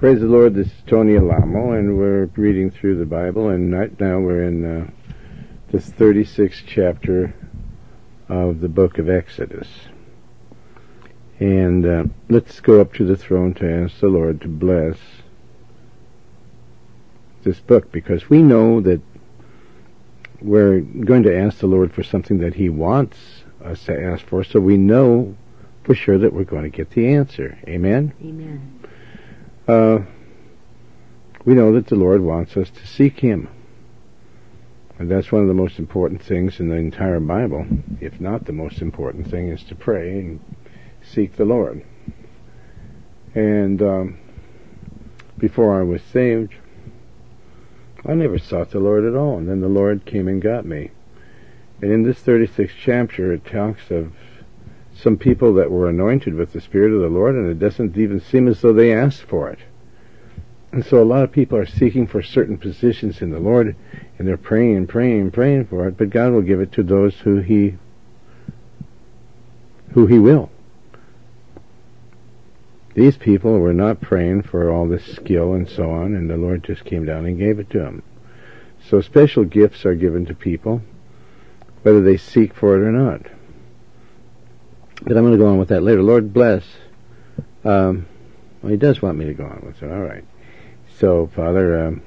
Praise the Lord, this is Tony Alamo, and we're reading through the Bible, and right now we're in this 36th chapter of the book of Exodus. And let's go up to the throne to ask the Lord to bless this book, because we know that we're going to ask the Lord for something that He wants us to ask for, so we know for sure that we're going to get the answer. Amen? Amen. We know that the Lord wants us to seek Him. And that's one of the most important things in the entire Bible. If not the most important thing, is to pray and seek the Lord. And before I was saved, I never sought the Lord at all. And then the Lord came and got me. And in this 36th chapter, it talks of some people that were anointed with the Spirit of the Lord, and it doesn't even seem as though they asked for it. And so a lot of people are seeking for certain positions in the Lord, and they're praying and praying and praying for it, but God will give it to those who He will. These people were not praying for all this skill and so on, and the Lord just came down and gave it to them. So special gifts are given to people, whether they seek for it or not. But I'm going to go on with that later. Lord bless. Well, He does want me to go on with it. All right. So, Father,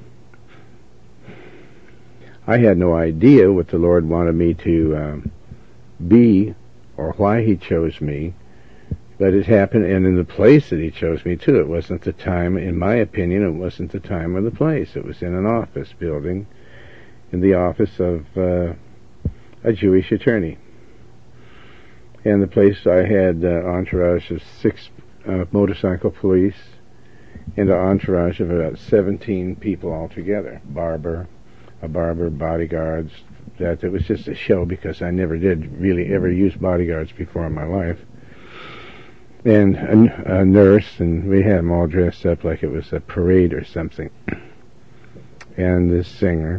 I had no idea what the Lord wanted me to be, or why He chose me, but it happened, and in the place that He chose me too. It wasn't the time, in my opinion, it wasn't the time or the place. It was in an office building, in the office of a Jewish attorney. And the place, I had entourage of 6 motorcycle police, and an entourage of about 17 people altogether. A barber, bodyguards. It was just a show, because I never did really ever use bodyguards before in my life. And a nurse, and we had them all dressed up like it was a parade or something. And this singer,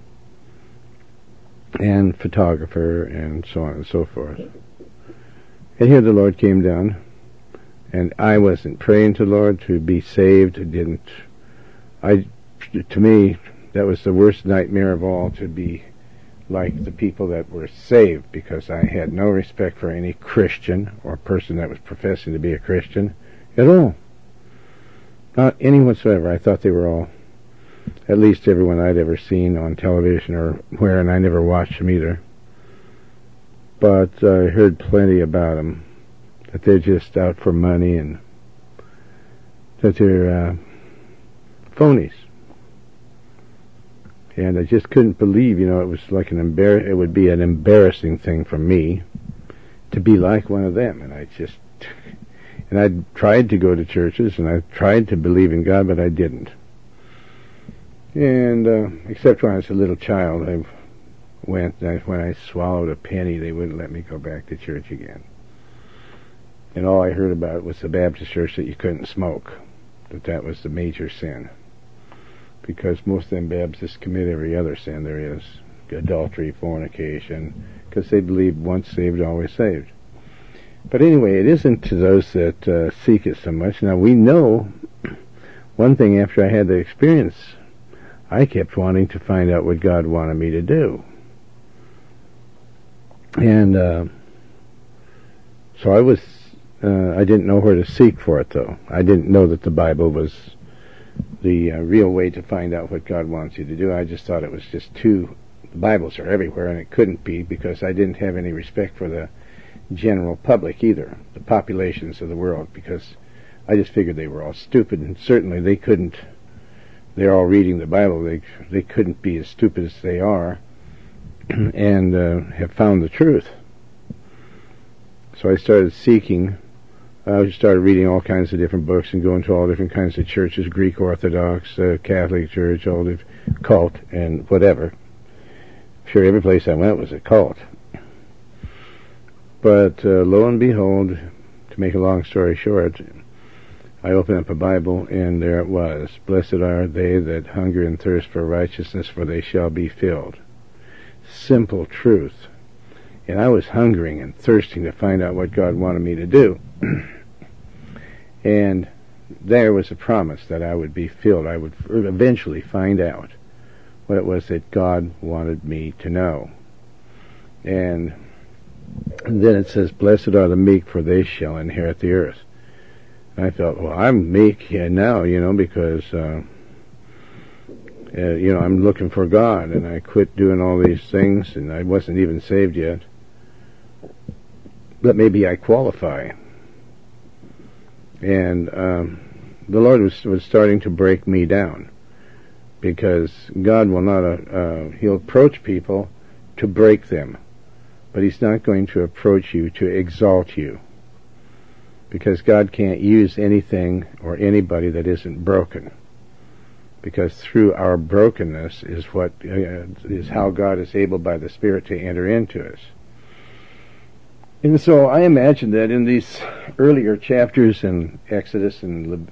and photographer, and so on and so forth. And here the Lord came down, and I wasn't praying to the Lord to be saved. To me, that was the worst nightmare of all, to be like the people that were saved, because I had no respect for any Christian or person that was professing to be a Christian at all. Not any whatsoever. I thought they were all, at least everyone I'd ever seen on television or where, and I never watched them either. But I heard plenty about them, that they're just out for money, and that they're phonies. And I just couldn't believe, it was like it would be an embarrassing thing for me to be like one of them. And I tried to go to churches, and I tried to believe in God, but I didn't. And except when I was a little child, I went, when I swallowed a penny, they wouldn't let me go back to church again. And all I heard about was the Baptist church, that you couldn't smoke, that was the major sin. Because most of them Baptists commit every other sin there is, adultery, fornication, because they believe once saved, always saved. But anyway, it isn't to those that seek it so much. Now, we know one thing. After I had the experience, I kept wanting to find out what God wanted me to do. And so I didn't know where to seek for it, though. I didn't know that the Bible was the real way to find out what God wants you to do. I just thought it was just the Bibles are everywhere, and it couldn't be, because I didn't have any respect for the general public either, the populations of the world, because I just figured they were all stupid, and certainly they're all reading the Bible, they couldn't be as stupid as they are, and have found the truth. So I started seeking. I started reading all kinds of different books and going to all different kinds of churches, Greek Orthodox, Catholic Church, all the cult, and whatever. Sure, every place I went was a cult. But lo and behold, to make a long story short, I opened up a Bible, and there it was. Blessed are they that hunger and thirst for righteousness, for they shall be filled. Simple truth. And I was hungering and thirsting to find out what God wanted me to do. And there was a promise that I would be filled. I would eventually find out what it was that God wanted me to know. And then it says, blessed are the meek, for they shall inherit the earth. And I felt, well, I'm meek now, because, I'm looking for God, and I quit doing all these things, and I wasn't even saved yet. But maybe I qualify. And the Lord was starting to break me down, because God will not, He'll approach people to break them, but He's not going to approach you to exalt you, because God can't use anything or anybody that isn't broken, because through our brokenness is is how God is able by the Spirit to enter into us. And so I imagine that in these earlier chapters in Exodus and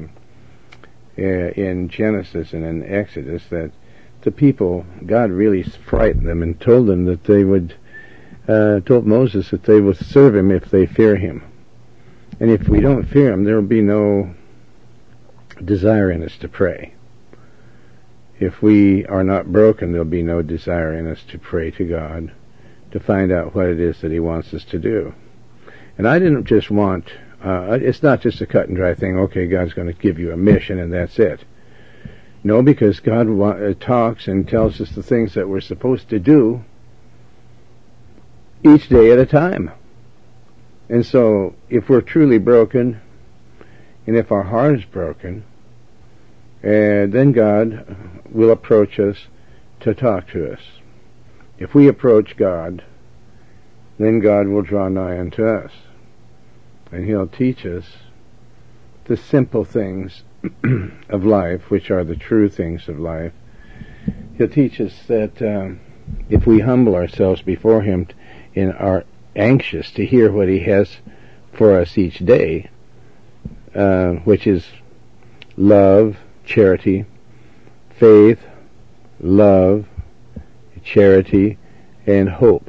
in Genesis and in Exodus, that the people, God really frightened them and told them that they would, told Moses that they would serve Him if they fear Him. And if we don't fear Him, there will be no desire in us to pray. If we are not broken, there will be no desire in us to pray to God, to find out what it is that He wants us to do. And I didn't just want, it's not just a cut and dry thing, okay, God's going to give you a mission and that's it. No, because God talks and tells us the things that we're supposed to do each day at a time. And so, if we're truly broken, and if our heart is broken, then God will approach us to talk to us. If we approach God, then God will draw nigh unto us. And He'll teach us the simple things of life, which are the true things of life. He'll teach us that if we humble ourselves before Him and are anxious to hear what He has for us each day, which is love, charity, faith, love, charity, and hope.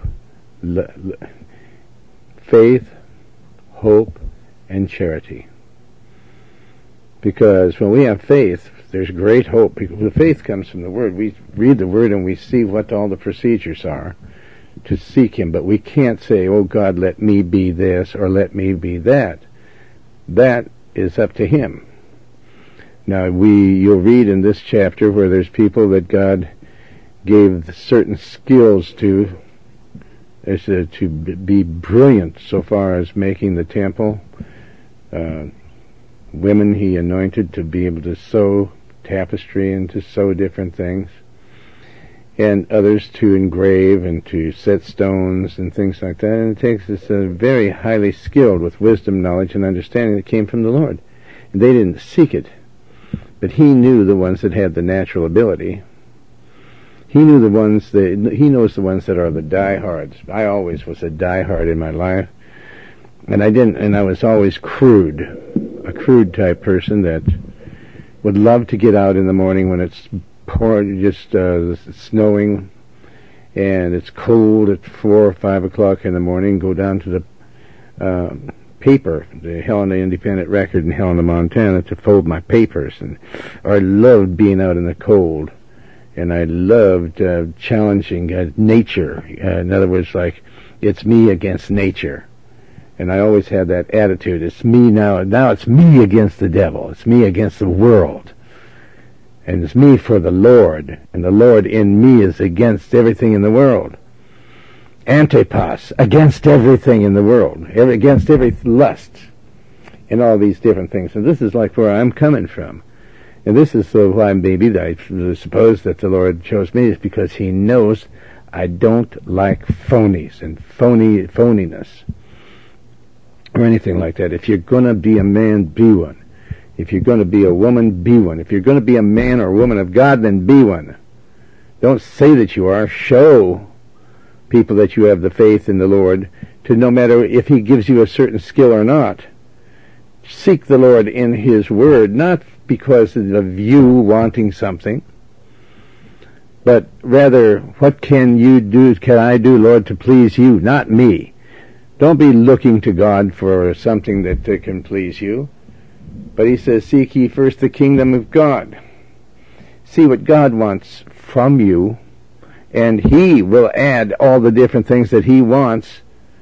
Faith, hope, and charity. Because when we have faith, there's great hope. Because the faith comes from the Word. We read the Word and we see what all the procedures are to seek Him. But we can't say, oh God, let me be this or let me be that. That is up to Him. Now you'll read in this chapter where there's people that God gave certain skills to be brilliant so far as making the temple. Women He anointed to be able to sew tapestry and to sew different things, and others to engrave and to set stones and things like that. And it takes us very highly skilled with wisdom, knowledge, and understanding that came from the Lord. And they didn't seek it, but He knew the ones that had the natural ability. He knew the ones that, He knows the ones that are the diehards. I always was a diehard in my life, and I was always a crude type person that would love to get out in the morning when it's snowing and it's cold at 4 or 5 o'clock in the morning, go down to the paper, the Helena Independent Record in Helena, Montana, to fold my papers. And I loved being out in the cold. And I loved challenging nature. In other words, like, it's me against nature. And I always had that attitude. It's me now. Now it's me against the devil. It's me against the world. And it's me for the Lord. And the Lord in me is against everything in the world. Antipas, against everything in the world. Against every lust. And all these different things. And this is like where I'm coming from. And this is why maybe I suppose that the Lord chose me, is because He knows I don't like phonies and phoniness or anything like that. If you're going to be a man, be one. If you're going to be a woman, be one. If you're going to be a man or woman of God, then be one. Don't say that you are. Show people that you have the faith in the Lord, to no matter if He gives you a certain skill or not. Seek the Lord in His Word, not because of you wanting something, but rather, what can I do, Lord, to please you, not me. Don't be looking to God for something that can please you. But he says, seek ye first the kingdom of God. See what God wants from you, and he will add all the different things that he wants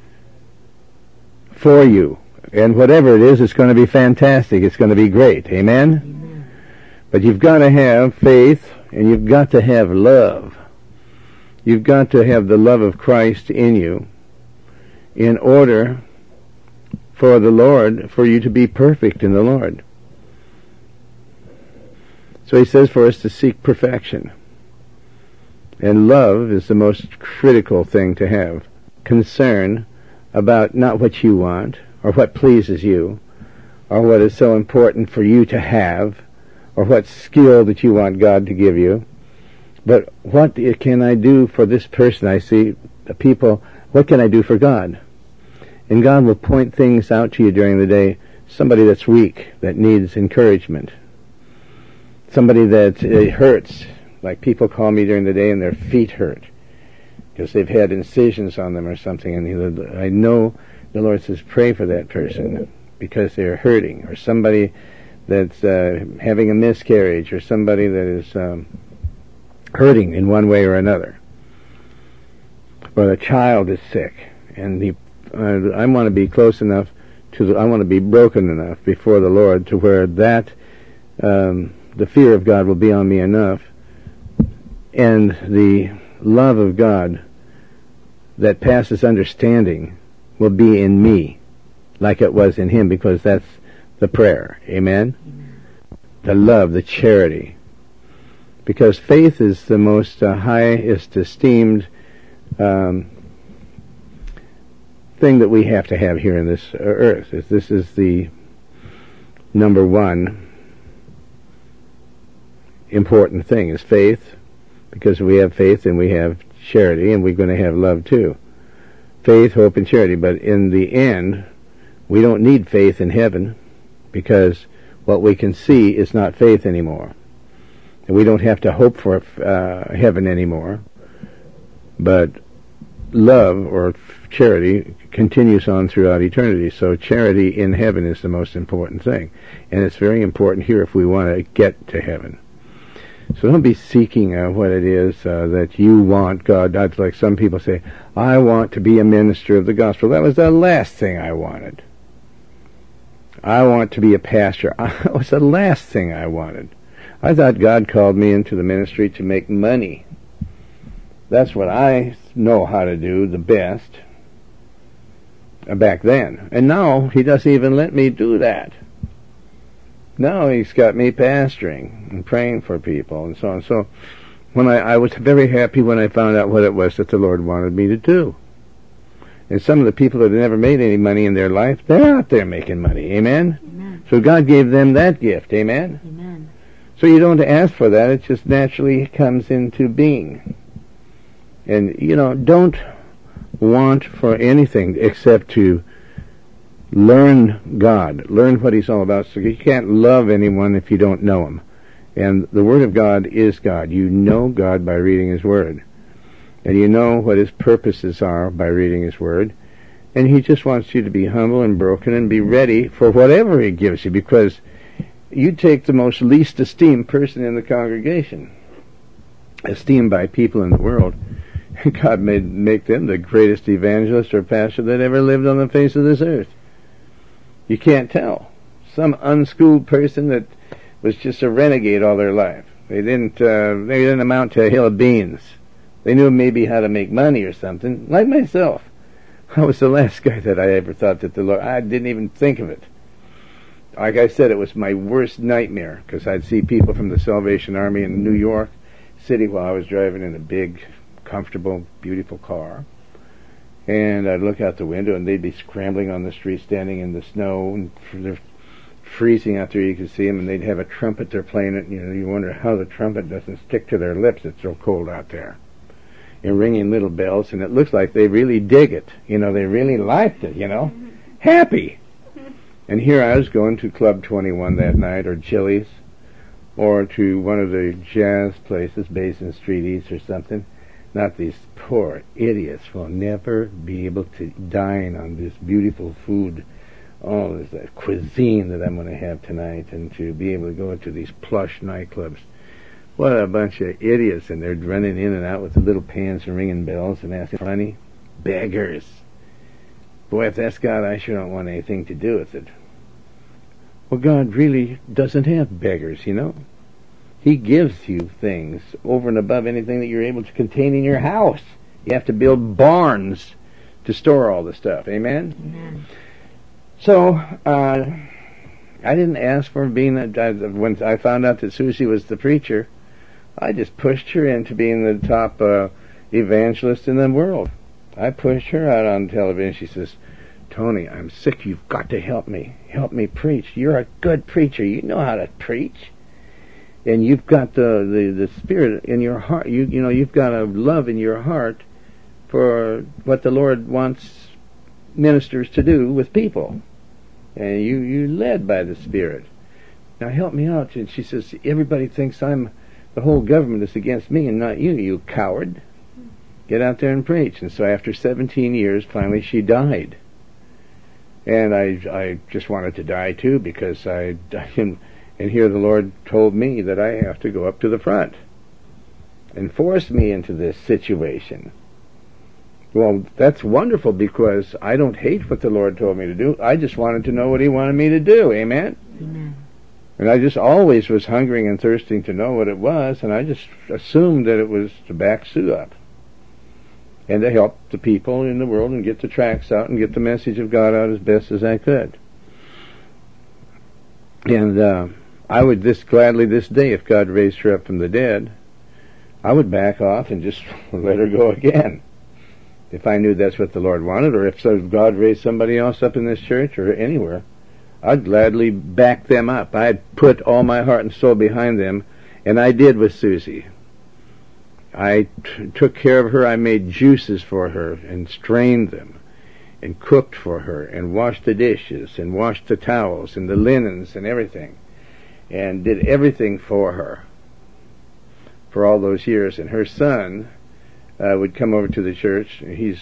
for you. And whatever it is, it's going to be fantastic. It's going to be great. Amen? Amen. But you've got to have faith, and you've got to have love. You've got to have the love of Christ in you in order for the Lord, for you to be perfect in the Lord. So he says for us to seek perfection. And love is the most critical thing to have. Concern about not what you want, or what pleases you, or what is so important for you to have, or what skill that you want God to give you, but what can I do for this person? I see the people, what can I do for God? And God will point things out to you during the day. Somebody that's weak, that needs encouragement. Somebody that hurts, like people call me during the day and their feet hurt because they've had incisions on them or something. And I know the Lord says, pray for that person because they're hurting. Or somebody that's having a miscarriage, or somebody that is hurting in one way or another. Or a child is sick, and I want to be close enough I want to be broken enough before the Lord to where that the fear of God will be on me enough, and the love of God that passes understanding will be in me like it was in him, because that's the prayer. Amen? Amen. The love, the charity. Because faith is the most highest esteemed thing that we have to have here in this earth. This is the number one important thing, is faith. Because we have faith and we have charity, and we're going to have love too. Faith, hope, and charity. But in the end, we don't need faith in heaven, because what we can see is not faith anymore. And we don't have to hope for heaven anymore. But love, or charity, continues on throughout eternity. So charity in heaven is the most important thing. And it's very important here if we want to get to heaven. So don't be seeking what it is that you want God. That's like some people say, I want to be a minister of the gospel. That was the last thing I wanted. I want to be a pastor. That was the last thing I wanted. I thought God called me into the ministry to make money. That's what I know how to do the best back then. And now he doesn't even let me do that. Now he's got me pastoring and praying for people and so on. So when I was very happy when I found out what it was that the Lord wanted me to do. And some of the people that have never made any money in their life, they're out there making money. Amen? Amen. So God gave them that gift. Amen? Amen. So you don't ask for that. It just naturally comes into being. And, don't want for anything except to learn God. Learn what he's all about. So you can't love anyone if you don't know him. And the Word of God is God. You know God by reading his Word. And you know what his purposes are by reading his Word. And he just wants you to be humble and broken and be ready for whatever he gives you, because you take the most least esteemed person in the congregation, esteemed by people in the world. God may make them the greatest evangelist or pastor that ever lived on the face of this earth. You can't tell. Some unschooled person that was just a renegade all their life. They didn't amount to a hill of beans. They knew maybe how to make money or something, like myself. I was the last guy that I ever thought that the Lord, I didn't even think of it. Like I said, it was my worst nightmare, because I'd see people from the Salvation Army in New York City while I was driving in a big, comfortable, beautiful car. And I'd look out the window, and they'd be scrambling on the street, standing in the snow, and they're freezing out there. You could see them, and they'd have a trumpet they're playing it. You wonder how the trumpet doesn't stick to their lips. It's so cold out there. And ringing little bells, and it looks like they really dig it. They really liked it, Happy. And here I was going to Club 21 that night, or Chili's, or to one of the jazz places, Basin Street East or something. Not these poor idiots will never be able to dine on this beautiful food oh, there's that cuisine that I'm going to have tonight, and to be able to go into these plush nightclubs. What a bunch of idiots, and they're running in and out with the little pans and ringing bells and asking for money. Beggars. Boy, if that's God, I sure don't want anything to do with it. Well, God really doesn't have beggars, you know. He gives you things over and above anything that you're able to contain in your house. You have to build barns to store all the stuff. Amen? Amen. So, I didn't ask for being when I found out that Susie was the preacher, I just pushed her into being the top evangelist in the world. I pushed her out on television. She says, Tony, I'm sick. You've got to help me. Help me preach. You're a good preacher. You know how to preach. And you've got the spirit in your heart. You know, you've got a love in your heart for what the Lord wants ministers to do with people. And you're led by the Spirit. Now help me out. And she says, everybody thinks the whole government is against me and not you, you coward. Get out there and preach. And so after 17 years, finally she died. And I just wanted to die too, because and here the Lord told me that I have to go up to the front and force me into this situation. Well, that's wonderful, because I don't hate what the Lord told me to do. I just wanted to know what He wanted me to do. Amen? Amen. And I just always was hungering and thirsting to know what it was, and I just assumed that it was to back Sue up and to help the people in the world and get the tracts out and get the message of God out as best as I could. And I would gladly this day, if God raised her up from the dead, I would back off and just let her go again. If I knew that's what the Lord wanted, or if God raised somebody else up in this church or anywhere, I'd gladly back them up. I'd put all my heart and soul behind them, and I did with Susie. I took care of her. I made juices for her and strained them and cooked for her and washed the dishes and washed the towels and the linens and everything, and did everything for her for all those years. And her son would come over to the church.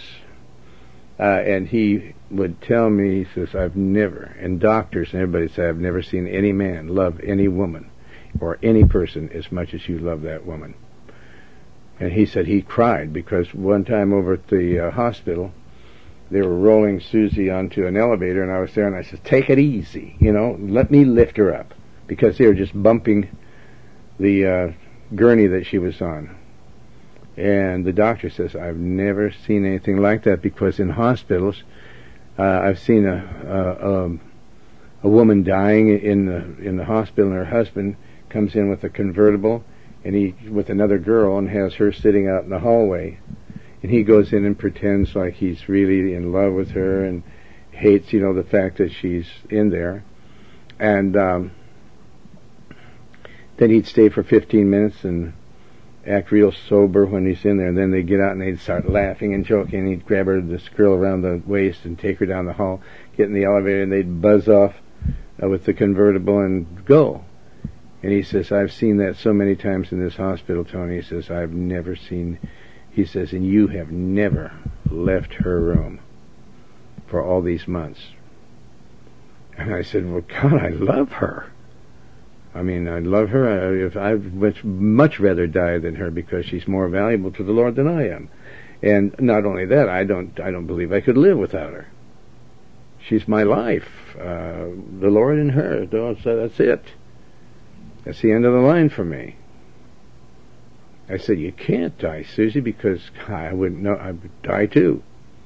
And he would tell me, he says, I've never, and doctors and everybody say, I've never seen any man love any woman or any person as much as you love that woman. And he said he cried because one time over at the hospital, they were rolling Susie onto an elevator, and I was there, and I said, take it easy, let me lift her up, because they were just bumping the gurney that she was on. And the doctor says, I've never seen anything like that, because in hospitals, I've seen a woman dying in the hospital, and her husband comes in with a convertible, and he with another girl, and has her sitting out in the hallway, and he goes in and pretends like he's really in love with her and hates, the fact that she's in there, and then he'd stay for 15 minutes and act real sober when he's in there, and then they'd get out and they'd start laughing and joking, and he'd grab her, this girl, around the waist and take her down the hall, get in the elevator, and they'd buzz off with the convertible and go. And he says, I've seen that so many times in this hospital, Tony. He says, I've never seen, he says, and you have never left her room for all these months. And I said, well, God, I love her. I mean, I love her. I'd much rather die than her, because she's more valuable to the Lord than I am. And not only that, I don't believe I could live without her. She's my life. The Lord and her. That's it. That's the end of the line for me. I said, you can't die, Susie, because I wouldn't know. I would die too.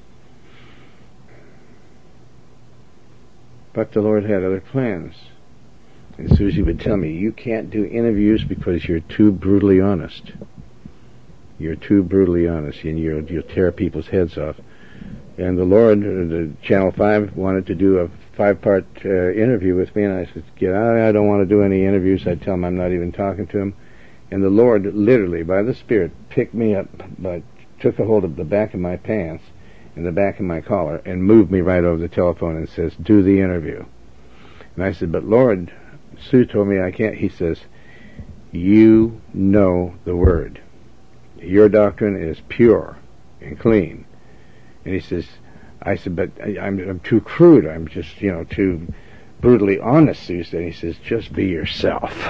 But the Lord had other plans. And Susie would tell me, you can't do interviews because you're too brutally honest. You're too brutally honest, and you'll tear people's heads off. And the Lord, the Channel 5, wanted to do a 5-part interview with me, and I said, I don't want to do any interviews. I'd tell him I'm not even talking to him. And the Lord, literally, by the Spirit, picked me up, took a hold of the back of my pants and the back of my collar, and moved me right over the telephone and says, do the interview. And I said, but Lord, Sue told me I can't. He says, you know the Word. Your doctrine is pure and clean. And he says, I said, but I'm too crude. I'm just, too brutally honest, Sue said. He says, just be yourself.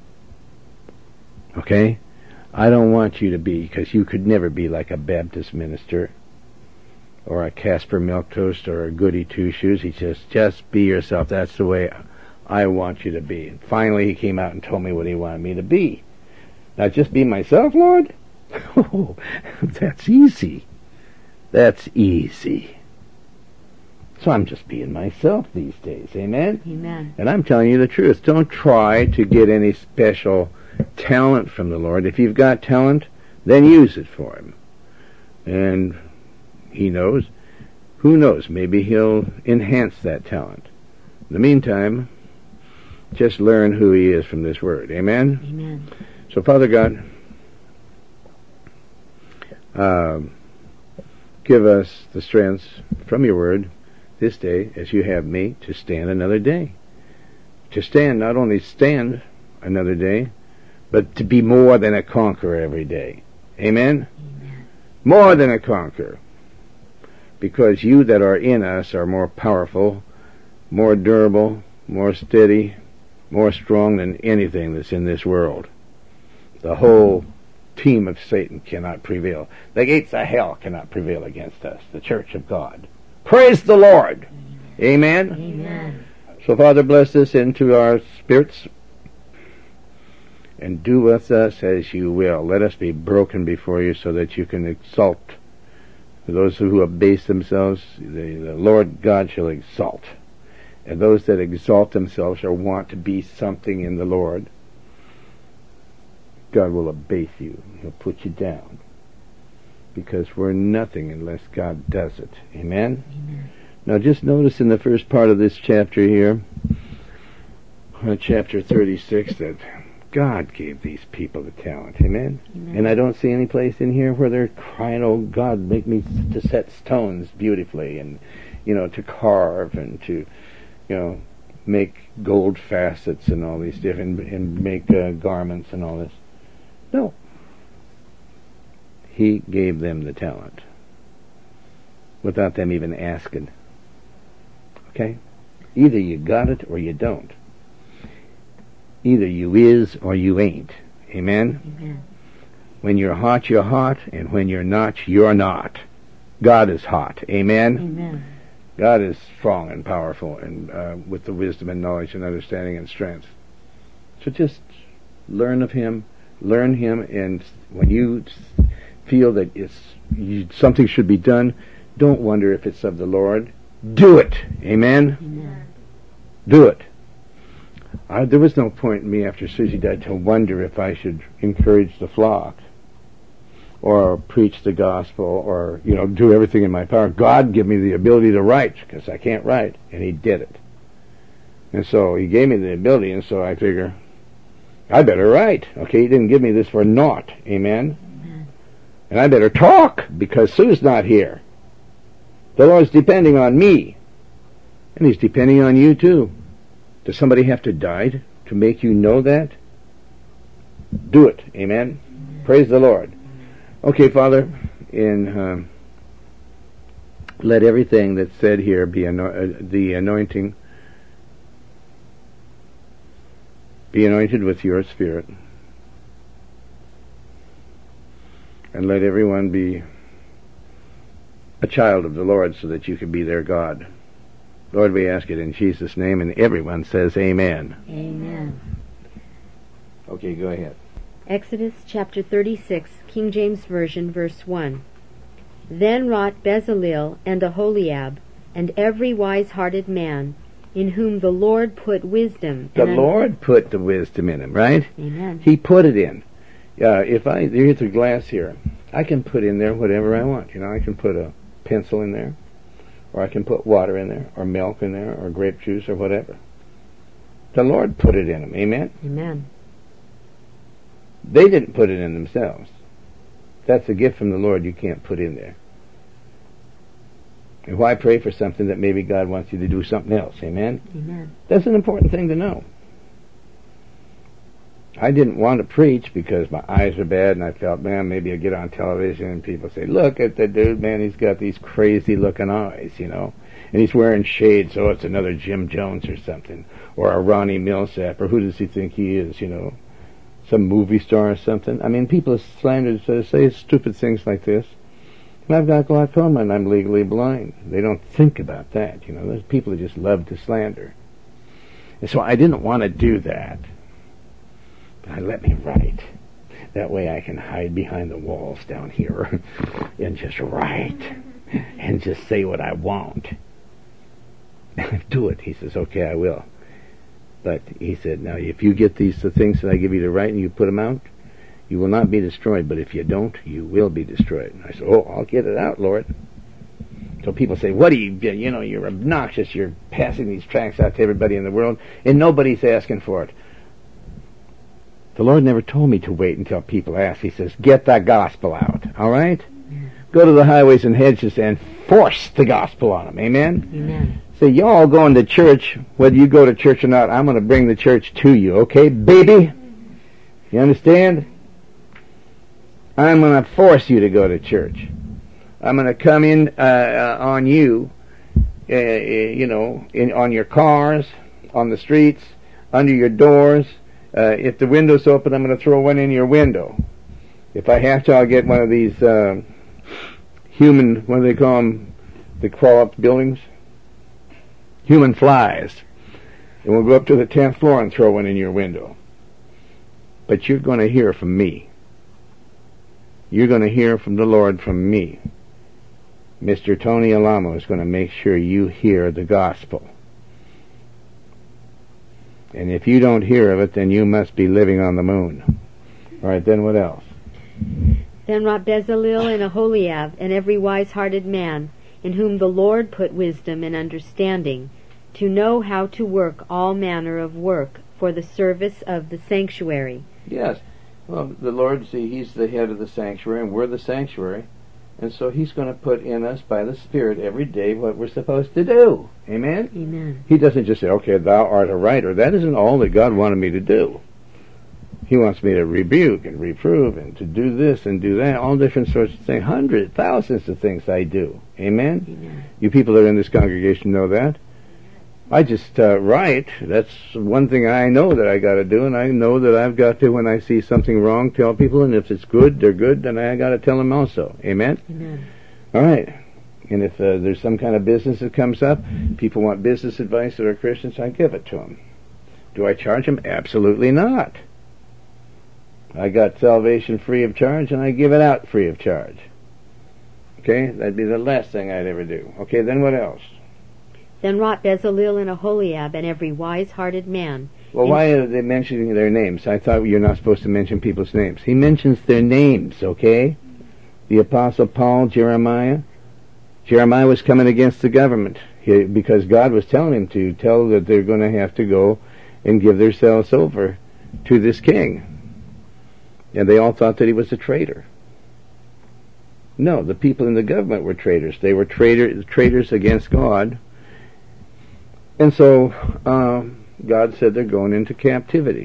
Okay? I don't want you to be, because you could never be like a Baptist minister or a Casper Milquetoast or a Goody Two-Shoes. He says, just be yourself. That's the way I want you to be. And finally he came out and told me what he wanted me to be. Now just be myself, Lord? Oh, that's easy. That's easy. So I'm just being myself these days. Amen? Amen. And I'm telling you the truth. Don't try to get any special talent from the Lord. If you've got talent, then use it for Him. And He knows. Who knows? Maybe He'll enhance that talent. In the meantime, just learn who He is from this Word. Amen? Amen. So, Father God, give us the strength from your Word this day, as you have me, to stand another day. To stand, not only stand another day, but to be more than a conqueror every day. Amen? Amen. More than a conqueror. Because you that are in us are more powerful, more durable, more steady, more strong than anything that's in this world. The whole team of Satan cannot prevail. The gates of hell cannot prevail against us, the church of God. Praise the Lord. Amen? Amen. So, Father, bless us into our spirits and do with us as you will. Let us be broken before you so that you can exalt those who abase themselves. The Lord God shall exalt. And those that exalt themselves or want to be something in the Lord, God will abase you. He'll put you down. Because we're nothing unless God does it. Amen? Amen. Now just notice in the first part of this chapter here, chapter 36, that God gave these people the talent. Amen? Amen. And I don't see any place in here where they're crying, oh God, make me to set stones beautifully and, to carve and to, make gold facets and all these different, and make garments and all this. No. He gave them the talent without them even asking. Okay? Either you got it or you don't. Either you is or you ain't. Amen? Amen. When you're hot, you're hot, and when you're not, you're not. God is hot. Amen? Amen. God is strong and powerful and with the wisdom and knowledge and understanding and strength. So just learn of Him, and when you feel that something should be done, don't wonder if it's of the Lord. Do it. Amen? Amen. Do it. There was no point in me after Susie died to wonder if I should encourage the flock or preach the gospel or, do everything in my power. God give me the ability to write, because I can't write, and He did it. And so He gave me the ability, and so I figure, I better write. Okay, He didn't give me this for naught. Amen? Amen. And I better talk, because Sue's not here. The Lord's depending on me. And He's depending on you too. Does somebody have to die to make you know that? Do it. Amen? Amen. Praise the Lord. Okay, Father, let everything that's said here be the anointing, be anointed with your Spirit. And let everyone be a child of the Lord so that you can be their God. Lord, we ask it in Jesus' name, and everyone says amen. Amen. Okay, go ahead. Exodus chapter 36, King James Version, verse 1. Then wrought Bezaleel and Aholiab, and every wise-hearted man, in whom the Lord put wisdom. The Lord put the wisdom in him, right? Amen. He put it in. Here's a glass here. I can put in there whatever I want. I can put a pencil in there, or I can put water in there, or milk in there, or grape juice, or whatever. The Lord put it in them. Amen? Amen. They didn't put it in themselves. That's a gift from the Lord you can't put in there. And why pray for something that maybe God wants you to do something else? Amen? Amen. That's an important thing to know. I didn't want to preach because my eyes are bad, and I felt, man, maybe I'll get on television and people say, look at the dude, man, he's got these crazy looking eyes, you know, and he's wearing shades, so it's another Jim Jones or something, or a Ronnie Millsap, or who does he think he is, you know, some movie star or something. I mean, people slander, say stupid things like this, and I've got glaucoma and I'm legally blind. They don't think about that, you know. There's people who just love to slander. And so I didn't want to do that. But let me write. That way I can hide behind the walls down here and just write and just say what I want. Do it. He says, okay, I will. But he said, now if you get the things that I give you to write and you put them out, you will not be destroyed. But if you don't, you will be destroyed. And I said, oh, I'll get it out, Lord. So people say, what do you know, you're obnoxious. You're passing these tracts out to everybody in the world, and nobody's asking for it. The Lord never told me to wait until people ask. He says, get the gospel out, all right? Go to the highways and hedges and force the gospel on them, amen? Amen. Say, y'all going to church, whether you go to church or not, I'm going to bring the church to you, okay, baby? You understand? I'm going to force you to go to church. I'm going to come in on you, you know, on your cars, on the streets, under your doors. If the window's open, I'm going to throw one in your window. If I have to, I'll get one of these human, what do they call them, the crawl-up buildings? Human flies. And we'll go up to the 10th floor and throw one in your window. But you're going to hear from me. You're going to hear from the Lord from me. Mr. Tony Alamo is going to make sure you hear the gospel. And if you don't hear of it, then you must be living on the moon. All right, then what else? Then wrought Bezaleel and Aholiab, and every wise-hearted man, in whom the Lord put wisdom and understanding, to know how to work all manner of work for the service of the sanctuary. Yes. Well, the Lord, see, He's the head of the sanctuary, and we're the sanctuary. And so He's going to put in us by the Spirit every day what we're supposed to do. Amen? Amen. He doesn't just say, okay, thou art a writer. That isn't all that God wanted me to do. He wants me to rebuke and reprove and to do this and do that, all different sorts of things, hundreds, thousands of things I do. Amen? Amen. You people that are in this congregation know that. I just write. That's one thing I know that I got to do, and I know that I've got to, when I see something wrong, tell people, and if it's good, they're good, then I got to tell them also. Amen? Amen. All right. And if there's some kind of business that comes up, people want business advice that are Christians, I give it to them. Do I charge them? Absolutely not. I got salvation free of charge, and I give it out free of charge. Okay? That'd be the last thing I'd ever do. Okay, then what else? Then wrought Bezaleel and Aholiab, and every wise-hearted man. Well, why are they mentioning their names? I thought you're not supposed to mention people's names. He mentions their names, okay? The Apostle Paul, Jeremiah. Jeremiah was coming against the government because God was telling him to tell that they're going to have to go and give themselves over to this king. And they all thought that he was a traitor. No, the people in the government were traitors. They were traitors against God. And so God said they're going into captivity.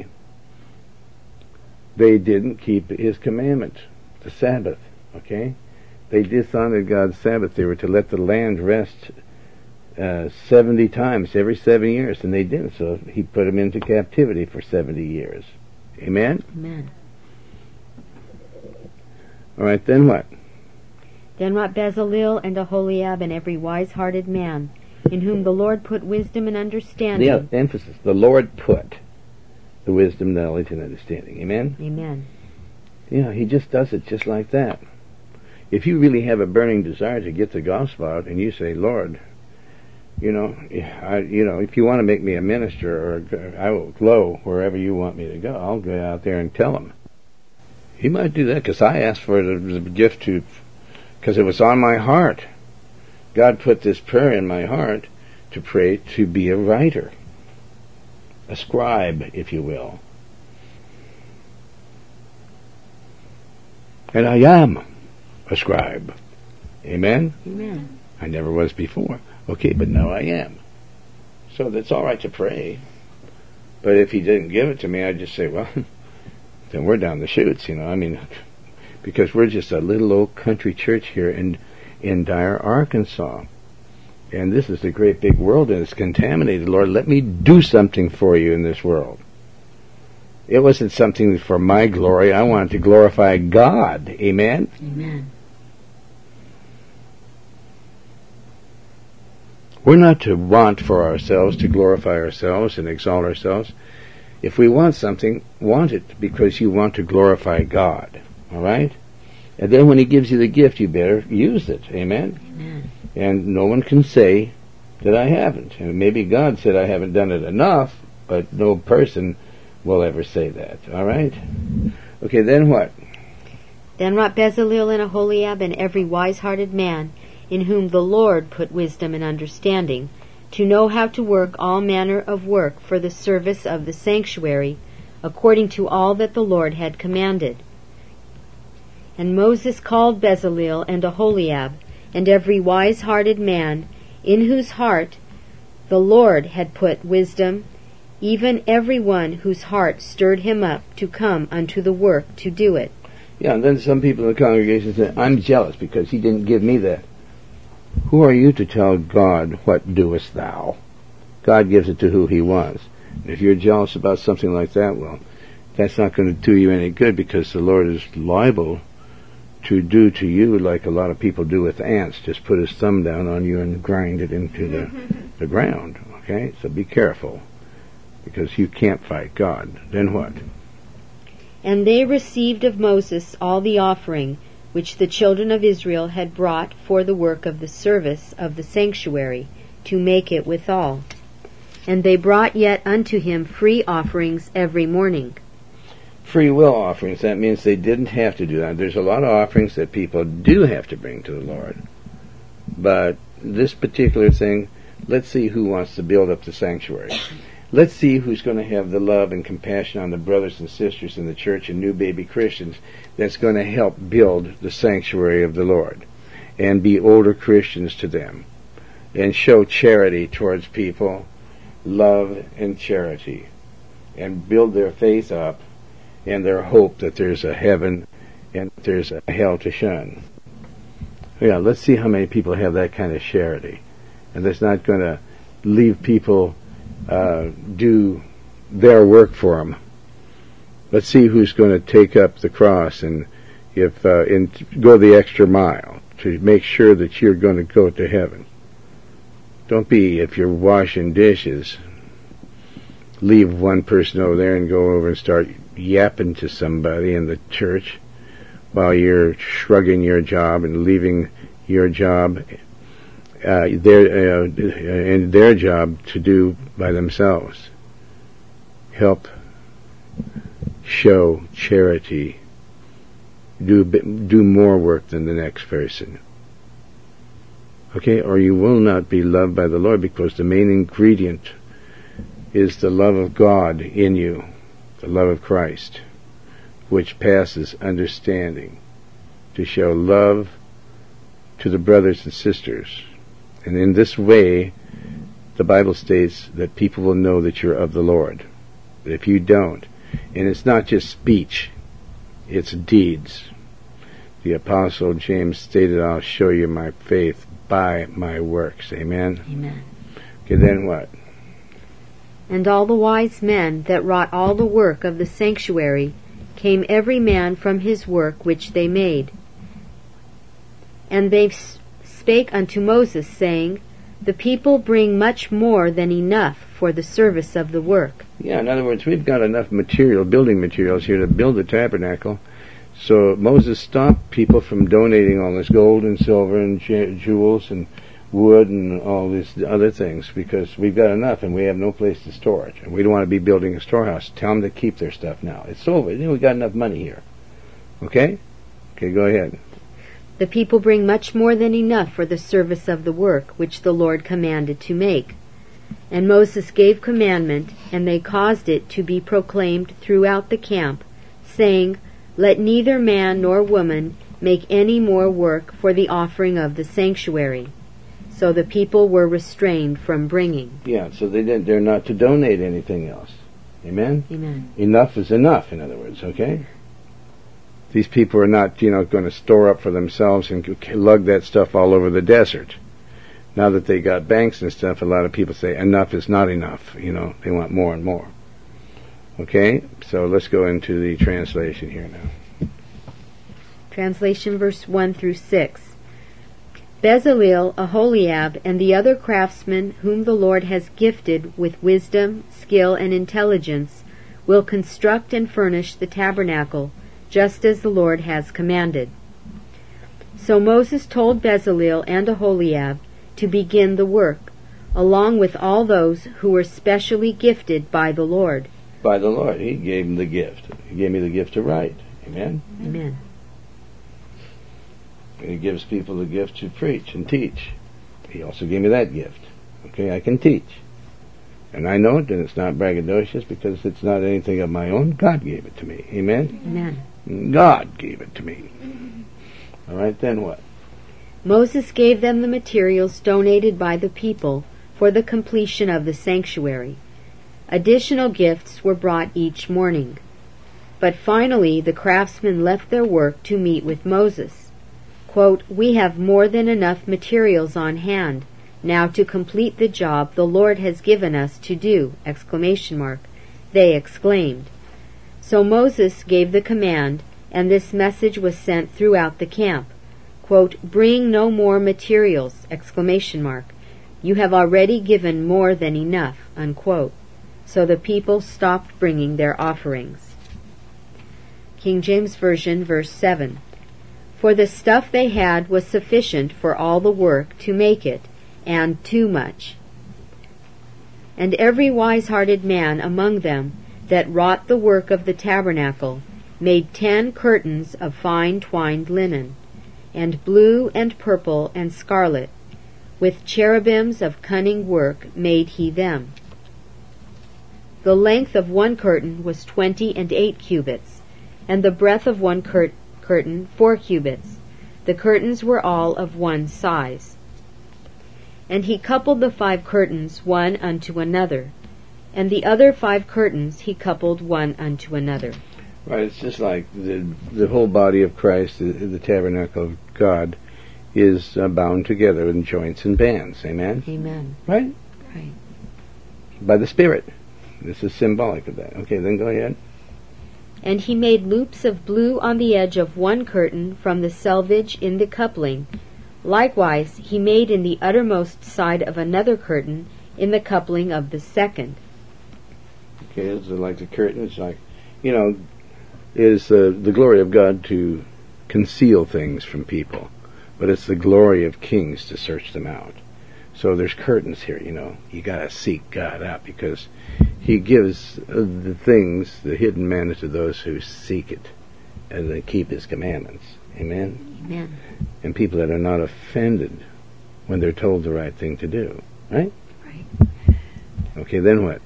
They didn't keep His commandment, the Sabbath, okay? They dishonored God's Sabbath. They were to let the land rest 70 times every 7 years, and they didn't. So He put them into captivity for 70 years. Amen? Amen. All right, then what? Then wrought Bezaleel and Aholiab, and every wise-hearted man, in whom the Lord put wisdom and understanding. The emphasis, the Lord put the wisdom, knowledge, and understanding. Amen? Amen. Yeah, He just does it just like that. If you really have a burning desire to get the gospel out, and you say, Lord, if you want to make me a minister, or I will go wherever you want me to go, I'll go out there and tell Him. He might do that, because I asked for the gift because it was on my heart. God put this prayer in my heart to pray to be a writer, a scribe, if you will. And I am a scribe. Amen? Amen. I never was before. Okay, but now I am. So that's all right to pray. But if He didn't give it to me, I'd just say, well, then we're down the chutes, I mean, because we're just a little old country church here in Dyer, Arkansas. And this is the great big world, and it's contaminated. Lord, let me do something for you in this world. It wasn't something for my glory. I wanted to glorify God. Amen? Amen. We're not to want for ourselves, to glorify ourselves and exalt ourselves. If we want something, want it because you want to glorify God. All right? And then when He gives you the gift, you better use it. Amen? Amen. And no one can say that I haven't. And maybe God said I haven't done it enough, but no person will ever say that. All right? Okay, then what? Then wrought Bezaleel and Aholiab and every wise-hearted man, in whom the Lord put wisdom and understanding, to know how to work all manner of work for the service of the sanctuary, according to all that the Lord had commanded. And Moses called Bezaleel and Aholiab, and every wise-hearted man, in whose heart the Lord had put wisdom, even every one whose heart stirred him up to come unto the work to do it. Yeah, and then some people in the congregation say, I'm jealous because he didn't give me that. Who are you to tell God, what doest thou? God gives it to who He wants. And if you're jealous about something like that, well, that's not going to do you any good, because the Lord is liable to do to you like a lot of people do with ants, just put His thumb down on you and grind it into the ground. Okay? So be careful, because you can't fight God. Then what? And they received of Moses all the offering which the children of Israel had brought for the work of the service of the sanctuary, to make it withal. And they brought yet unto him free offerings every morning. Free will offerings, that means they didn't have to do that. There's a lot of offerings that people do have to bring to the Lord. But this particular thing, let's see who wants to build up the sanctuary. Let's see who's going to have the love and compassion on the brothers and sisters in the church and new baby Christians that's going to help build the sanctuary of the Lord, and be older Christians to them, and show charity towards people, love and charity, and build their faith up and their hope that there's a heaven and there's a hell to shun. Yeah, let's see how many people have that kind of charity, and that's not going to leave people do their work for them. Let's see who's going to take up the cross and go the extra mile to make sure that you're going to go to heaven. Don't be, if you're washing dishes, leave one person over there and go over and start yapping to somebody in the church while you're shrugging your job and leaving your job their job to do by themselves. Help, show charity, do more work than the next person. Okay, or you will not be loved by the Lord, because the main ingredient is the love of God in you, the love of Christ, which passes understanding, to show love to the brothers and sisters. And in this way, the Bible states that people will know that you're of the Lord. But if you don't, and it's not just speech, it's deeds. The Apostle James stated, I'll show you my faith by my works. Amen? Amen. Okay, then what? And all the wise men that wrought all the work of the sanctuary came every man from his work which they made. And they spake unto Moses, saying, The people bring much more than enough for the service of the work. Yeah, in other words, we've got enough material, building materials here to build the tabernacle. So Moses stopped people from donating all this gold and silver and jewels and wood and all these other things, because we've got enough and we have no place to store it. And we don't want to be building a storehouse. Tell them to keep their stuff now. It's over. We've got enough money here. Okay? Okay, go ahead. The people bring much more than enough for the service of the work which the Lord commanded to make. And Moses gave commandment, and they caused it to be proclaimed throughout the camp, saying, Let neither man nor woman make any more work for the offering of the sanctuary. So the people were restrained from bringing. Yeah, so they're not to donate anything else. Amen? Amen. Enough is enough, in other words, okay? These people are not, going to store up for themselves and lug that stuff all over the desert. Now that they got banks and stuff, a lot of people say enough is not enough. They want more and more. Okay? So let's go into the translation here now. Translation verse 1 through 6. Bezaleel, Aholiab, and the other craftsmen whom the Lord has gifted with wisdom, skill, and intelligence will construct and furnish the tabernacle, just as the Lord has commanded. So Moses told Bezaleel and Aholiab to begin the work, along with all those who were specially gifted by the Lord. By the Lord. He gave him the gift. He gave me the gift to write. Amen? Amen. And he gives people the gift to preach and teach. He also gave me that gift. Okay, I can teach. And I know it, and it's not braggadocious because it's not anything of my own. God gave it to me. Amen? Amen. God gave it to me. All right, then what? Moses gave them the materials donated by the people for the completion of the sanctuary. Additional gifts were brought each morning. But finally the craftsmen left their work to meet with Moses. Quote, "We have more than enough materials on hand now to complete the job the Lord has given us to do!" ! They exclaimed. So Moses gave the command, and this message was sent throughout the camp. Quote, "Bring no more materials!" ! "You have already given more than enough!" Unquote. So the people stopped bringing their offerings. King James Version, verse 7. For the stuff they had was sufficient for all the work to make it, and too much. And every wise-hearted man among them that wrought the work of the tabernacle made 10 curtains of fine twined linen, and blue and purple and scarlet, with cherubims of cunning work made he them. The length of one curtain was 28 cubits, and the breadth of one curtain 4 cubits. The curtains were all of one size. And he coupled the 5 curtains one unto another, and the other 5 curtains he coupled one unto another. Right, it's just like the whole body of Christ, the tabernacle of God, is bound together in joints and bands. Amen? Amen. Right? Right. By the Spirit. This is symbolic of that. Okay, then go ahead. And he made loops of blue on the edge of one curtain from the selvage in the coupling. Likewise he made in the uttermost side of another curtain in the coupling of the second. Okay, it's like the curtain. It's like, is the glory of God to conceal things from people, but it's the glory of kings to search them out. So there's curtains here, you gotta seek God out because He gives the things, the hidden manna, to those who seek it and they keep His commandments. Amen? Amen. And people that are not offended when they're told the right thing to do. Right? Right. Okay, then what?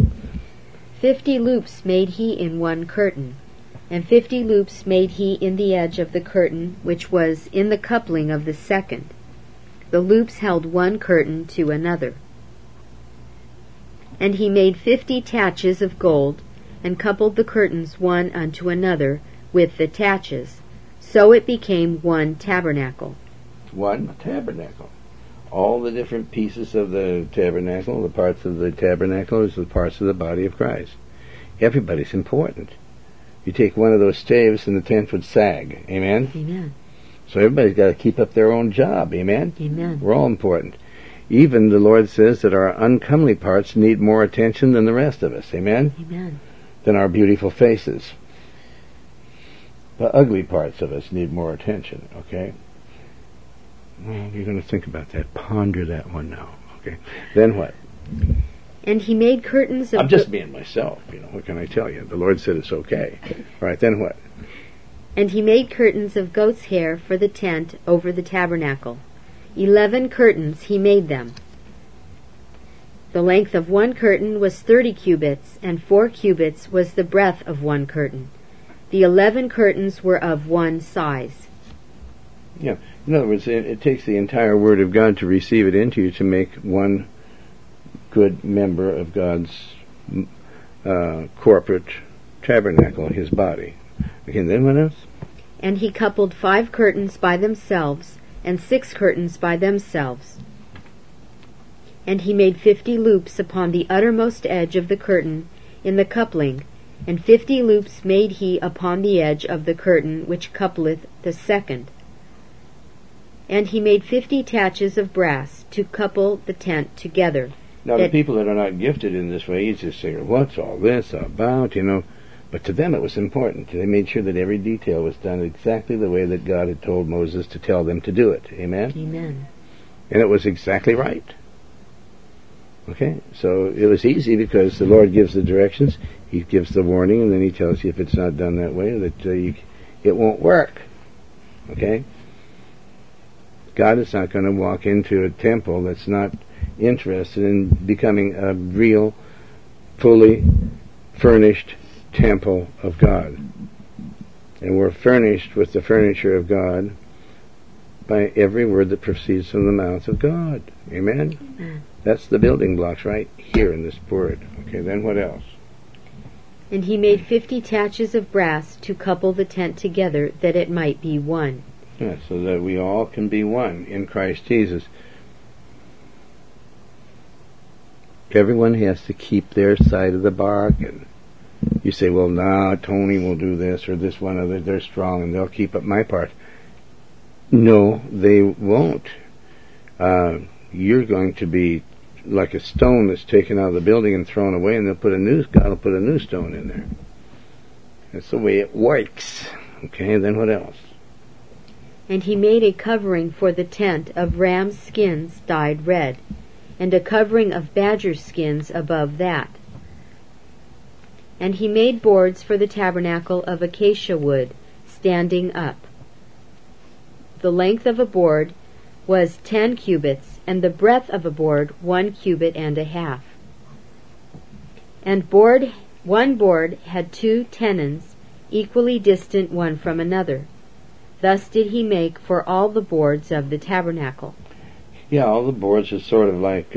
50 loops made he in one curtain, and 50 loops made he in the edge of the curtain which was in the coupling of the second. The loops held one curtain to another. And he made 50 taches of gold, and coupled the curtains one unto another with the taches. So it became one tabernacle. One tabernacle. All the different pieces of the tabernacle, the parts of the tabernacle, is the parts of the body of Christ. Everybody's important. You take one of those staves and the tent would sag. Amen? Amen. So everybody's got to keep up their own job. Amen? Amen. We're all important. Even the Lord says that our uncomely parts need more attention than the rest of us. Amen? Amen. Than our beautiful faces. The ugly parts of us need more attention. Okay? Well, you're going to think about that. Ponder that one now. Okay? Then what? And he made curtains of... I'm just being myself. What can I tell you? The Lord said it's okay. All right, then what? And he made curtains of goat's hair for the tent over the tabernacle. 11 curtains he made them. The length of one curtain was 30 cubits, and 4 cubits was the breadth of one curtain. The 11 curtains were of one size. Yeah. In other words, it takes the entire Word of God to receive it into you to make one good member of God's corporate tabernacle, his body. Okay, then what else? And he coupled 5 curtains by themselves, and 6 curtains by themselves. And he made 50 loops upon the uttermost edge of the curtain in the coupling, and 50 loops made he upon the edge of the curtain which coupleth the second. And he made 50 taches of brass to couple the tent together. Now, the people that are not gifted in this way, you just say, what's all this about, But to them it was important. They made sure that every detail was done exactly the way that God had told Moses to tell them to do it. Amen? Amen. And it was exactly right. Okay? So it was easy because the Lord gives the directions, He gives the warning, and then He tells you if it's not done that way, that it won't work. Okay? God is not going to walk into a temple that's not interested in becoming a real, fully furnished temple of God. And we're furnished with the furniture of God by every word that proceeds from the mouth of God. Amen? Amen. That's the building blocks right here in this word. Okay, then what else? And he made 50 taches of brass to couple the tent together, that it might be one. Yeah, so that we all can be one in Christ Jesus. Everyone has to keep their side of the bargain. You say, well, Tony will do this, or this one other, they're strong, and they'll keep up my part. No, they won't. You're going to be like a stone that's taken out of the building and thrown away, and God will put a new stone in there. That's the way it works. Okay, and then what else? And he made a covering for the tent of ram's skins dyed red, and a covering of badger skins above that. And he made boards for the tabernacle of acacia wood, standing up. The length of a board was 10 cubits, and the breadth of a board 1 cubit and a half. And one board had 2 tenons, equally distant one from another. Thus did he make for all the boards of the tabernacle. Yeah, all the boards are sort of like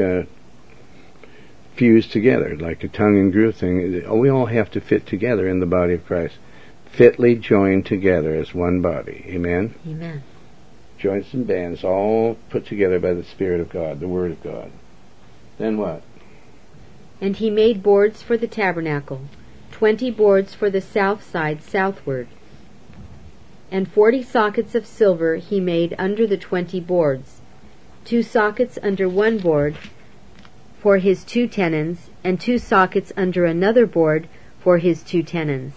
fused together, like a tongue and groove thing. We all have to fit together in the body of Christ. Fitly joined together as one body. Amen? Amen. Joints and bands all put together by the Spirit of God, the Word of God. Then what? And he made boards for the tabernacle, 20 boards for the south side southward. And 40 sockets of silver he made under the 20 boards, 2 sockets under one board for his 2 tenons, and 2 sockets under another board for his 2 tenons.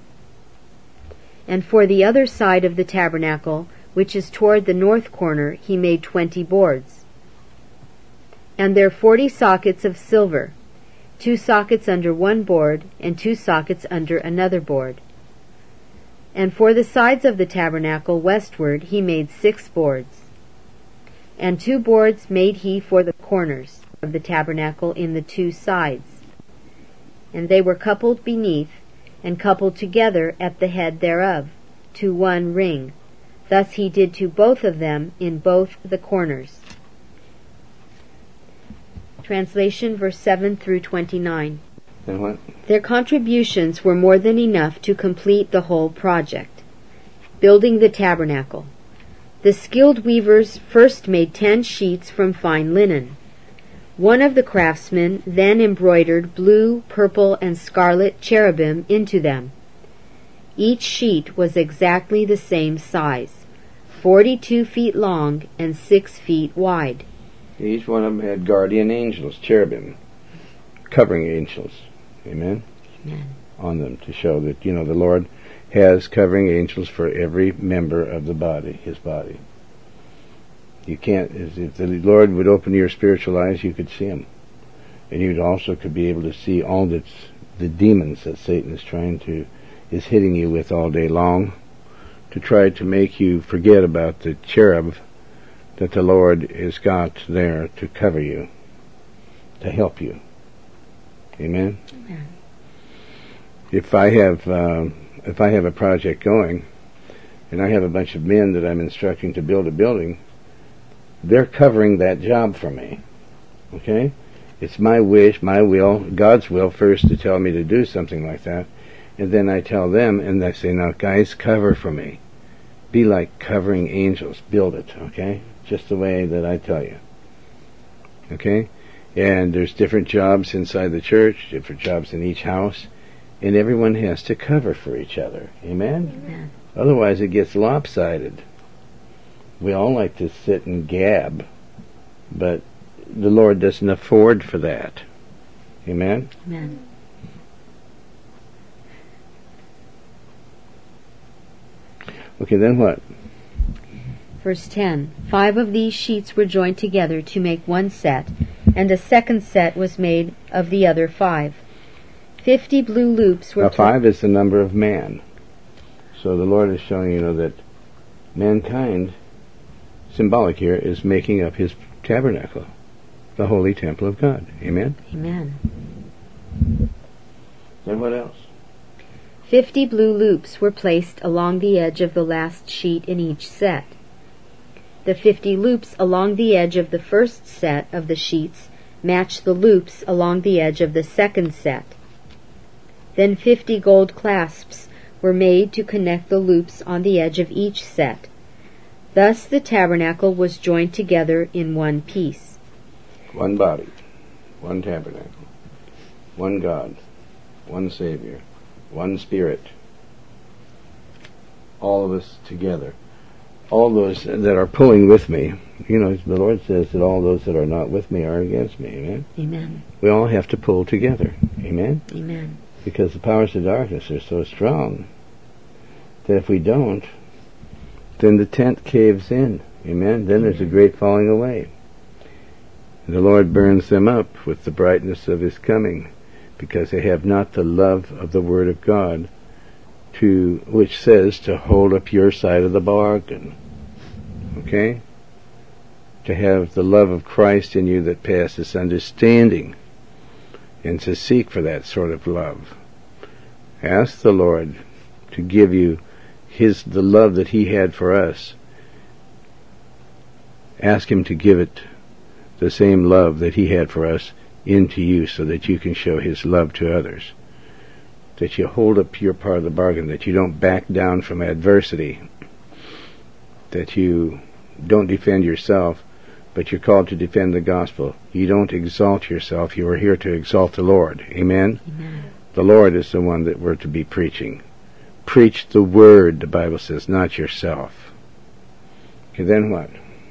And for the other side of the tabernacle, which is toward the north corner, he made 20 boards. And there 40 sockets of silver, 2 sockets under one board, and 2 sockets under another board. And for the sides of the tabernacle westward he made 6 boards. And 2 boards made he for the corners of the tabernacle in the 2 sides. And they were coupled beneath, and coupled together at the head thereof, to one ring. Thus he did to both of them in both the corners. Translation, verse 7 through 29. And what? Their contributions were more than enough to complete the whole project. Building the tabernacle. The skilled weavers first made 10 sheets from fine linen. One of the craftsmen then embroidered blue, purple, and scarlet cherubim into them. Each sheet was exactly the same size, 42 feet long and 6 feet wide. Each one of them had guardian angels, cherubim, covering angels. Amen? Amen. On them to show that, the Lord has covering angels for every member of the body, His body. You can't, if the Lord would open your spiritual eyes, you could see Him. And you also could be able to see all the demons that Satan is hitting you with all day long, to try to make you forget about the cherub that the Lord has got there to cover you, to help you. Amen? Amen. If I have a project going, and I have a bunch of men that I'm instructing to build a building, they're covering that job for me. Okay? It's my wish, my will, God's will first to tell me to do something like that. And then I tell them, and they say, now guys, cover for me. Be like covering angels. Build it, okay? Just the way that I tell you. Okay? And there's different jobs inside the church, different jobs in each house, and everyone has to cover for each other. Amen? Amen. Otherwise it gets lopsided. We all like to sit and gab, but the Lord doesn't afford for that. Amen? Amen. Okay, then what? Verse 10. 5 of these sheets were joined together to make one set, and a second set was made of the other 5. 50 blue loops were... Now 5 is the number of man. So the Lord is showing, that mankind, symbolic here, is making up his tabernacle, the holy temple of God. Amen? Amen. Then what else? 50 blue loops were placed along the edge of the last sheet in each set. The 50 loops along the edge of the first set of the sheets match the loops along the edge of the second set. Then 50 gold clasps were made to connect the loops on the edge of each set. Thus the tabernacle was joined together in one piece. One body, one tabernacle, one God, one Savior, one Spirit. All of us together. All those that are pulling with me, the Lord says that all those that are not with me are against me. Amen? Amen. We all have to pull together. Amen? Amen. Because the powers of darkness are so strong that if we don't, then the tent caves in. Amen? Then there's a great falling away. And the Lord burns them up with the brightness of his coming, because they have not the love of the Word of God, which says to hold up your side of the bargain. Okay? To have the love of Christ in you that passes understanding, and to seek for that sort of love. Ask the Lord to give you the love that he had for us. Ask him to give it, the same love that he had for us, into you, so that you can show his love to others. That you hold up your part of the bargain, that you don't back down from adversity, that you don't defend yourself, but you're called to defend the gospel. You don't exalt yourself, you are here to exalt the Lord. Amen? Amen. The Lord is the one that we're to be preaching. Preach the word, the Bible says, not yourself. Okay, then what?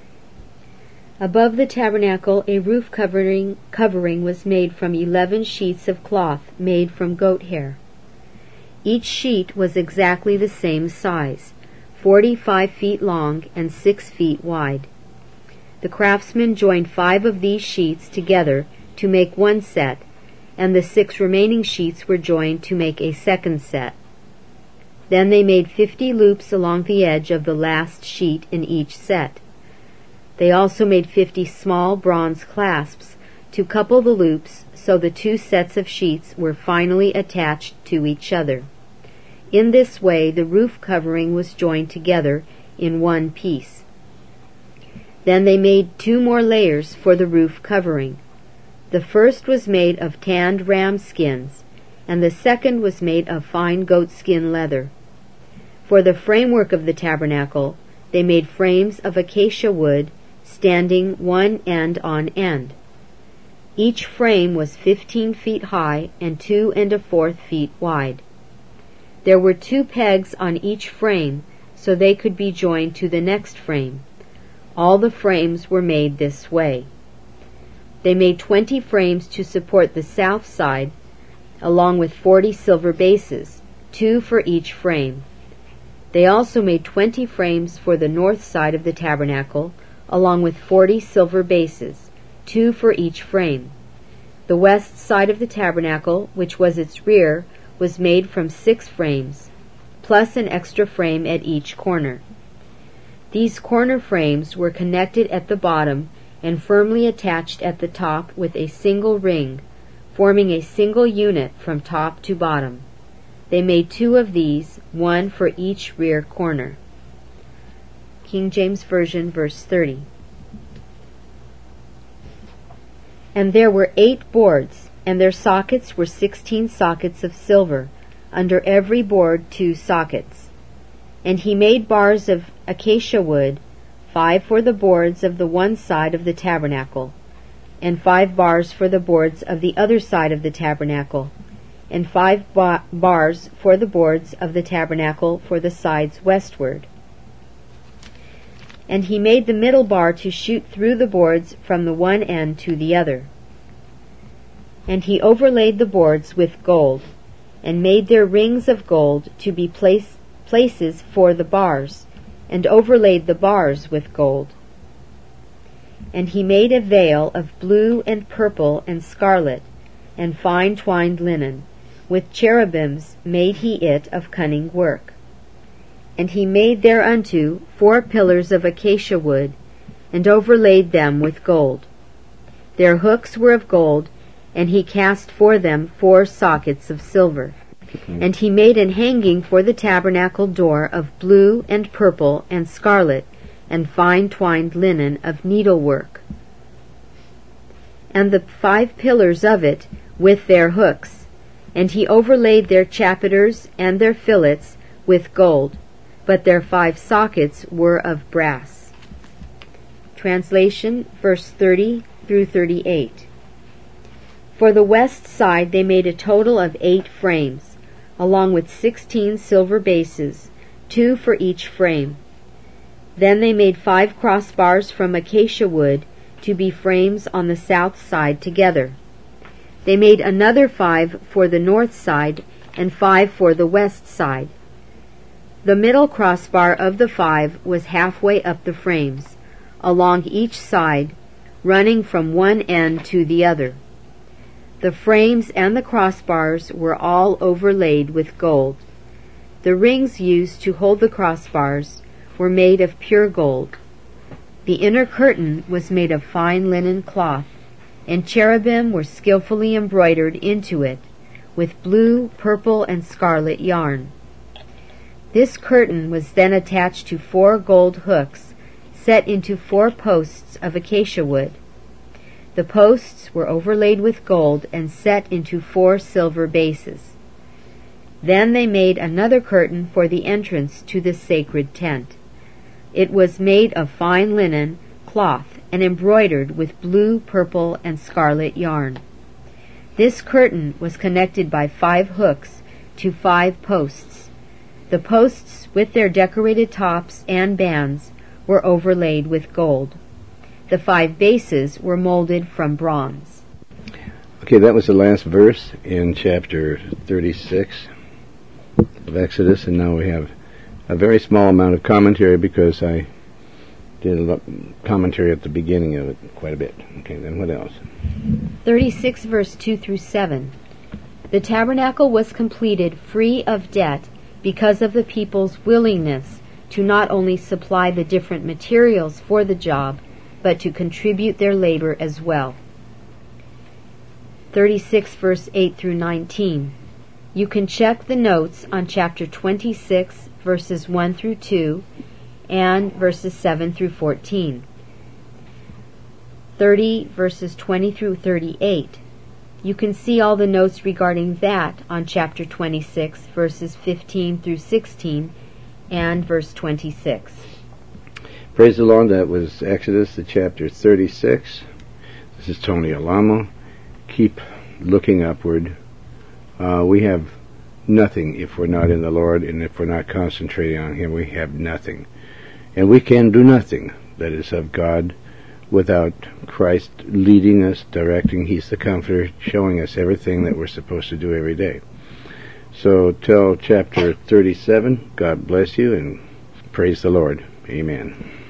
Above the tabernacle a roof covering was made from 11 sheets of cloth made from goat hair. Each sheet was exactly the same size, 45 feet long and 6 feet wide. The craftsmen joined 5 of these sheets together to make one set, and the 6 remaining sheets were joined to make a second set. Then they made 50 loops along the edge of the last sheet in each set. They also made 50 small bronze clasps to couple the loops, so the 2 sets of sheets were finally attached to each other. In this way the roof covering was joined together in one piece. Then they made 2 more layers for the roof covering. The first was made of tanned ram skins, and the second was made of fine goatskin leather. For the framework of the tabernacle, they made frames of acacia wood, standing one end on end. Each frame was 15 feet high and 2 1/4 feet wide. There were 2 pegs on each frame, so they could be joined to the next frame. All the frames were made this way. They made 20 frames to support the south side, along with 40 silver bases, 2 for each frame. They also made 20 frames for the north side of the tabernacle, along with 40 silver bases, 2 for each frame. The west side of the tabernacle, which was its rear, was made from 6 frames, plus an extra frame at each corner. These corner frames were connected at the bottom and firmly attached at the top with a single ring, forming a single unit from top to bottom. They made 2 of these, 1 for each rear corner. King James Version, verse 30. And there were 8 boards, and their sockets were 16 sockets of silver, under every board 2 sockets. And he made bars of acacia wood, 5 for the boards of the one side of the tabernacle, and 5 bars for the boards of the other side of the tabernacle, and 5 bars for the boards of the tabernacle for the sides westward. And he made the middle bar to shoot through the boards from the one end to the other. And he overlaid the boards with gold, and made their rings of gold to be places for the bars, and overlaid the bars with gold. And he made a veil of blue and purple and scarlet, and fine twined linen. With cherubims made he it of cunning work. And he made thereunto 4 pillars of acacia wood, and overlaid them with gold. Their hooks were of gold, and he cast for them 4 sockets of silver. And he made an hanging for the tabernacle door of blue and purple and scarlet, and fine twined linen of needlework. And the 5 pillars of it with their hooks, and he overlaid their chapiters and their fillets with gold, but their 5 sockets were of brass. Translation, verse 30 through 38. For the west side they made a total of 8 frames, along with 16 silver bases, 2 for each frame. Then they made 5 crossbars from acacia wood to be frames on the south side together. They made another 5 for the north side and 5 for the west side. The middle crossbar of the 5 was halfway up the frames, along each side, running from one end to the other. The frames and the crossbars were all overlaid with gold. The rings used to hold the crossbars were made of pure gold. The inner curtain was made of fine linen cloth, and cherubim were skillfully embroidered into it with blue, purple, and scarlet yarn. This curtain was then attached to 4 gold hooks set into 4 posts of acacia wood. The posts were overlaid with gold and set into 4 silver bases. Then they made another curtain for the entrance to the sacred tent. It was made of fine linen cloth and embroidered with blue, purple, and scarlet yarn. This curtain was connected by 5 hooks to 5 posts. The posts with their decorated tops and bands were overlaid with gold. The 5 bases were molded from bronze. Okay, that was the last verse in chapter 36 of Exodus, and now we have a very small amount of commentary because I did a commentary at the beginning of it quite a bit. Okay, then what else? 36 verse 2 through 7. The tabernacle was completed free of debt because of the people's willingness to not only supply the different materials for the job, but to contribute their labor as well. 36 verse 8 through 19. You can check the notes on chapter 26 verses 1 through 2 and verses 7 through 14. 30 verses 20 through 38. You can see all the notes regarding that on chapter 26 verses 15 through 16 and verse 26. Praise the Lord. That was Exodus, the chapter 36. This is Tony Alamo. Keep looking upward. We have nothing if we're not in the Lord, and if we're not concentrating on Him, we have nothing. And we can do nothing that is of God without Christ leading us, directing. He's the Comforter, showing us everything that we're supposed to do every day. So till chapter 37, God bless you, and praise the Lord. Amen.